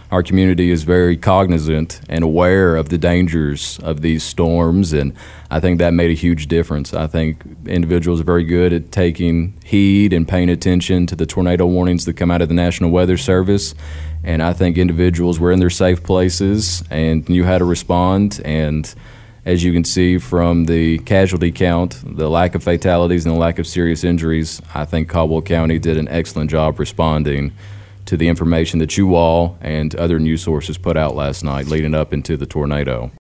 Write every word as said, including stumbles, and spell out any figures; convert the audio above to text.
our community is very cognizant and aware of the dangers of these storms, and I think that made a huge difference. I think individuals are very good at taking heed and paying attention to the tornado warnings that come out of the National Weather Service, and I think individuals were in their safe places and knew how to respond. And as you can see from the casualty count, the lack of fatalities and the lack of serious injuries, I think Caldwell County did an excellent job responding to the information that you all and other news sources put out last night leading up into the tornado.